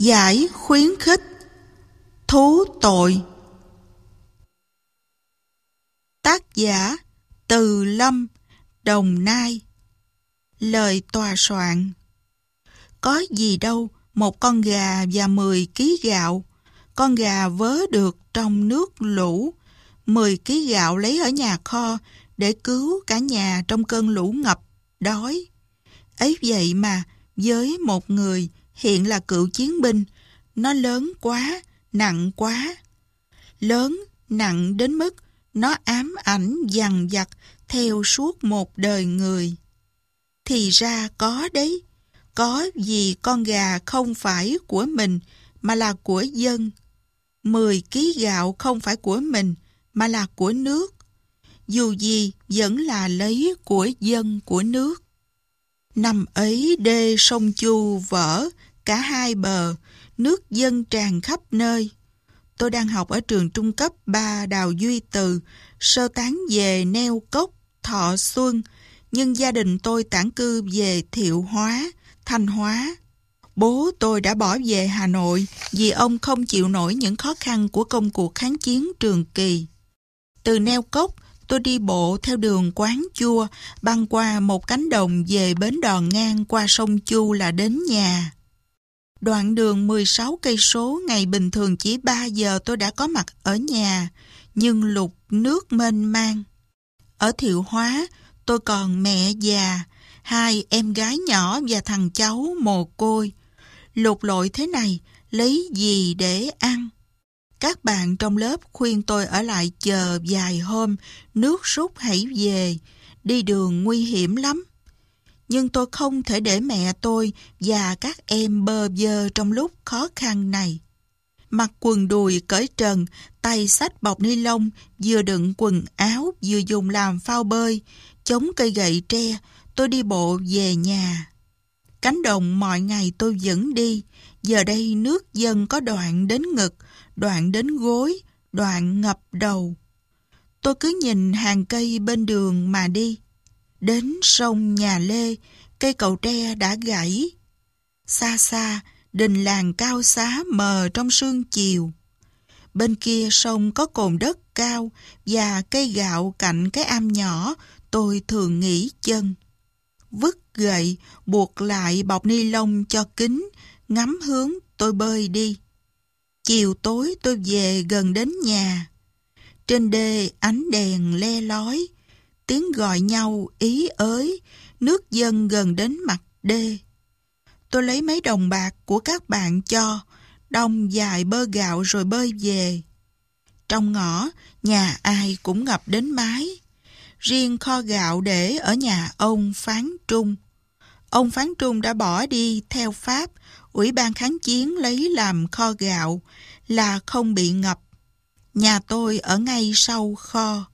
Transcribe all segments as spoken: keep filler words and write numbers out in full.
Giải khuyến khích. Thú tội. Tác giả Từ Lâm, Đồng Nai. Lời tòa soạn. Có gì đâu, một con gà và mười ký gạo. Con gà vớ được trong nước lũ, mười ký gạo lấy ở nhà kho để cứu cả nhà trong cơn lũ ngập, đói. Ấy vậy mà, với một người hiện là cựu chiến binh, nó lớn quá, nặng quá. Lớn, nặng đến mức nó ám ảnh dằn vặt theo suốt một đời người. Thì ra có đấy, có vì con gà không phải của mình mà là của dân. Mười ký gạo không phải của mình mà là của nước. Dù gì vẫn là lấy của dân của nước. Năm ấy đê sông Chu vỡ cả hai bờ, nước dâng tràn khắp nơi. Tôi đang học ở trường trung cấp ba Đào Duy Từ, sơ tán về Neo Cốc, Thọ Xuân, nhưng gia đình tôi tản cư về Thiệu Hóa, Thanh Hóa. Bố tôi đã bỏ về Hà Nội vì ông không chịu nổi những khó khăn của công cuộc kháng chiến Trường Kỳ. Từ Neo Cốc, tôi đi bộ theo đường Quán Chua, băng qua một cánh đồng về bến đò ngang qua sông Chu là đến nhà. Đoạn đường mười sáu cây số, ngày bình thường chỉ ba giờ tôi đã có mặt ở nhà, nhưng lục nước mênh mang. Ở Thiệu Hóa, tôi còn mẹ già, hai em gái nhỏ và thằng cháu mồ côi. Lục lội thế này, lấy gì để ăn? Các bạn trong lớp khuyên tôi ở lại chờ vài hôm, nước rút hãy về, đi đường nguy hiểm lắm. Nhưng tôi không thể để mẹ tôi và các em bơ vơ trong lúc khó khăn này. Mặc quần đùi cởi trần, tay xách bọc ni lông, vừa đựng quần áo, vừa dùng làm phao bơi, chống cây gậy tre, tôi đi bộ về nhà. Cánh đồng mọi ngày tôi vẫn đi, giờ đây nước dâng có đoạn đến ngực, đoạn đến gối, đoạn ngập đầu. Tôi cứ nhìn hàng cây bên đường mà đi. Đến sông Nhà Lê, cây cầu tre đã gãy. Xa xa, đình làng cao xá mờ trong sương chiều. Bên kia sông có cồn đất cao và cây gạo cạnh cái am nhỏ, tôi thường nghỉ chân. Vứt gậy, buộc lại bọc ni lông cho kín, ngắm hướng tôi bơi đi. Chiều tối tôi về gần đến nhà. Trên đê ánh đèn le lói, tiếng gọi nhau ý ới, nước dâng gần đến mặt đê. Tôi lấy mấy đồng bạc của các bạn cho, đong vài bơ gạo rồi bơi về. Trong ngõ, nhà ai cũng ngập đến mái. Riêng kho gạo để ở nhà ông Phán Trung. Ông Phán Trung đã bỏ đi theo Pháp, Ủy ban kháng chiến lấy làm kho gạo, là không bị ngập. Nhà tôi ở ngay sau kho.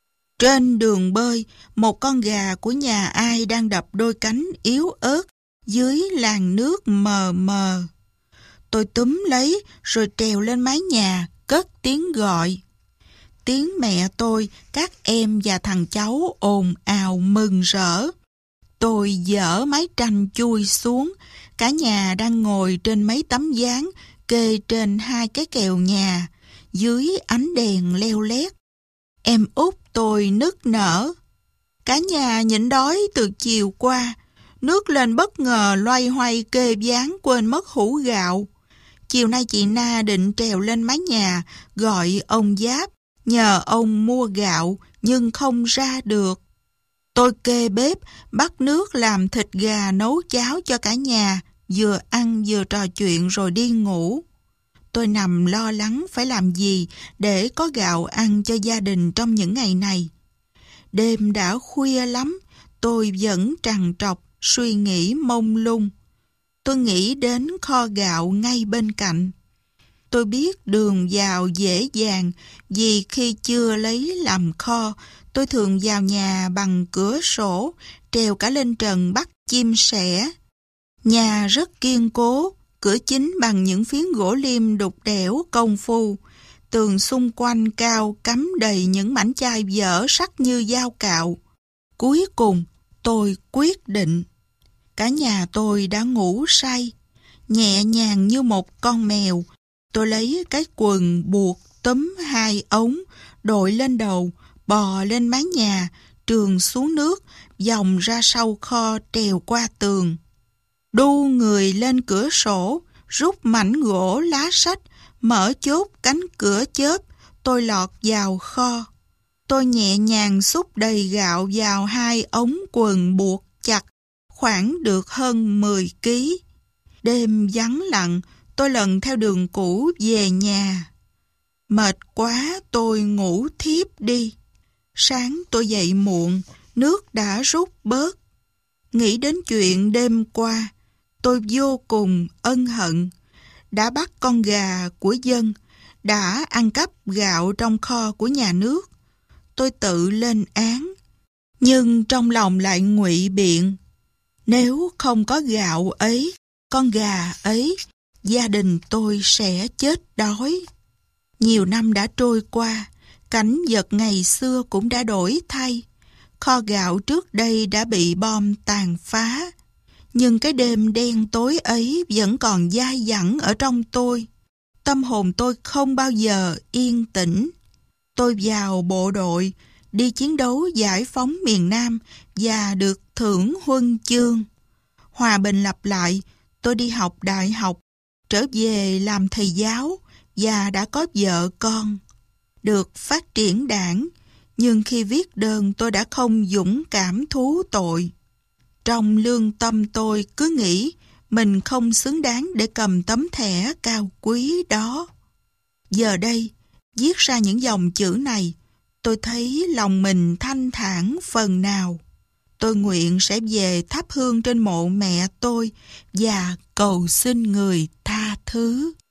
Trên đường bơi, một con gà của nhà ai đang đập đôi cánh yếu ớt dưới làn nước mờ mờ. Tôi túm lấy rồi trèo lên mái nhà, cất tiếng gọi. Tiếng mẹ tôi, các em và thằng cháu ồn ào mừng rỡ. Tôi dỡ mái tranh chui xuống, cả nhà đang ngồi trên mấy tấm ván kê trên hai cái kèo nhà, dưới ánh đèn leo lét. Em út tôi nức nở. Cả nhà nhịn đói từ chiều qua, nước lên bất ngờ loay hoay kê ván quên mất hũ gạo. Chiều nay chị Na định trèo lên mái nhà gọi ông Giáp, nhờ ông mua gạo nhưng không ra được. Tôi kê bếp, bắt nước làm thịt gà nấu cháo cho cả nhà, vừa ăn vừa trò chuyện rồi đi ngủ. Tôi nằm lo lắng phải làm gì để có gạo ăn cho gia đình trong những ngày này. Đêm đã khuya lắm, tôi vẫn trằn trọc, suy nghĩ mông lung. Tôi nghĩ đến kho gạo ngay bên cạnh. Tôi biết đường vào dễ dàng vì khi chưa lấy làm kho, tôi thường vào nhà bằng cửa sổ, trèo cả lên trần bắt chim sẻ. Nhà rất kiên cố, cửa chính bằng những phiến gỗ liêm đục đẽo công phu. Tường xung quanh cao cắm đầy những mảnh chai dở sắc như dao cạo. Cuối cùng, tôi quyết định. Cả nhà tôi đã ngủ say. nhẹ nhàng như một con mèo. Tôi lấy cái quần buộc túm hai ống, đội lên đầu, bò lên mái nhà, trườn xuống nước, vòng ra sau kho trèo qua tường. Đu người lên cửa sổ, rút mảnh gỗ lá sách, mở chốt cánh cửa chớp, tôi lọt vào kho. Tôi nhẹ nhàng xúc đầy gạo vào hai ống quần buộc chặt, khoảng được hơn mười ký. Đêm vắng lặng, tôi lần theo đường cũ về nhà. Mệt quá tôi ngủ thiếp đi. Sáng tôi dậy muộn, nước đã rút bớt. Nghĩ đến chuyện đêm qua, tôi vô cùng ân hận. Đã bắt con gà của dân, đã ăn cắp gạo trong kho của nhà nước. Tôi tự lên án, nhưng trong lòng lại ngụy biện. Nếu không có gạo ấy, con gà ấy, gia đình tôi sẽ chết đói. Nhiều năm đã trôi qua, cảnh vật ngày xưa cũng đã đổi thay. Kho gạo trước đây đã bị bom tàn phá, nhưng cái đêm đen tối ấy vẫn còn dai dẳng ở trong tôi. Tâm hồn tôi không bao giờ yên tĩnh. Tôi vào bộ đội, đi chiến đấu giải phóng miền Nam và được thưởng huân chương. Hòa bình lặp lại, tôi đi học đại học, trở về làm thầy giáo và đã có vợ con. Được phát triển đảng, nhưng khi viết đơn tôi đã không dũng cảm thú tội. Trong lương tâm tôi cứ nghĩ mình không xứng đáng để cầm tấm thẻ cao quý đó. Giờ đây, viết ra những dòng chữ này, tôi thấy lòng mình thanh thản phần nào. Tôi nguyện sẽ về thắp hương trên mộ mẹ tôi và cầu xin người tha thứ.